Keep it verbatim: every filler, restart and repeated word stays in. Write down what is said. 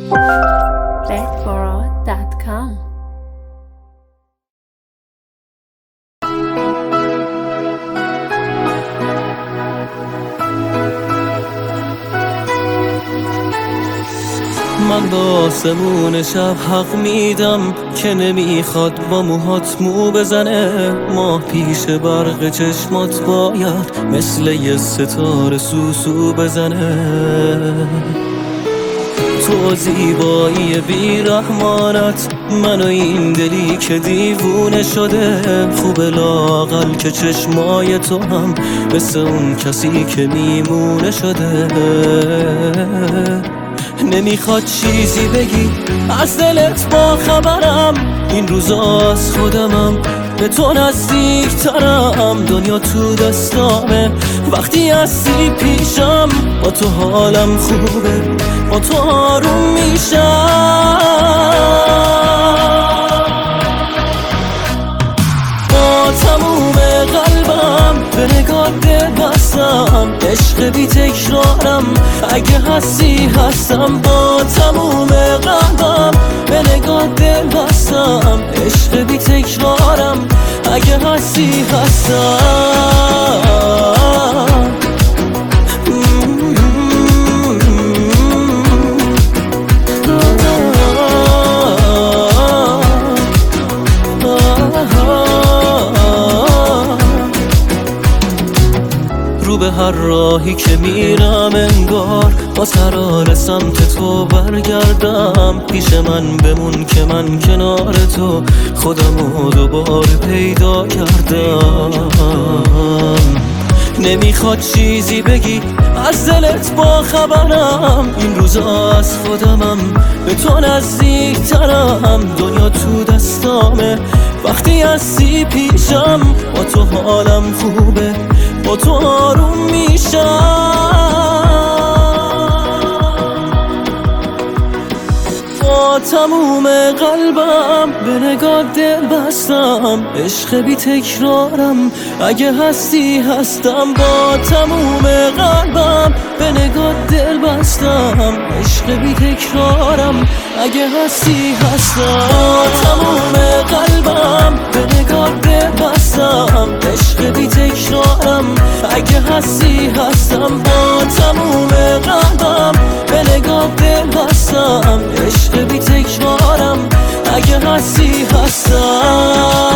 bedboro dot com. من به آسمون شب حق میدم که نمیخواد با موهات مو بزنه. ماه پیش برق چشمات باید مثل یه ستاره سوسو بزنه. تو زیبایی بیرحمانت منو این دلی که دیوونه شده. خوب لااقل که چشمای تو هم مثل اون کسی که میمونه شده. نمیخواد چیزی بگی از دلت با خبرم، این روزا از خودمم به تو نزدیک ترم. دنیا تو دستامه وقتی هستی پیشم، با تو حالم خوبه با تو آروم میشم. با تموم قلبم به نگاه دل بستم، عشق بی تکرارم اگه هستی هستم. با تموم قلبم به نگاه دل بستم، عشق بی تکرارم اگه هستی هستم. رو به هر راهی که میرم انگار با قرار سمت تو برگردم. پیش من بمون که من کنار تو خودمو دوباره پیدا کردم. نمیخواد چیزی بگی از دلت با خبرم، این روزا از خودمم به تو نزدیک ترم. دنیا تو دستامه وقتی هستی پیشم، با تو حالم خوبه با تو آروم میشم. با تموم قلبم به نگاه دل بستم، عشق بی تکرارم اگه هستی هستم. با تموم قلبم به نگاه دل بستم، عشق بی تکرارم اگه هستی هستم. با تموم قلبم به نگاه دل بستم، عشق بی تکرارم اگه هستی هستم. با تموم قلبم به نگاه دل بستم، عشق بی تکرارم اگه هستی هستم.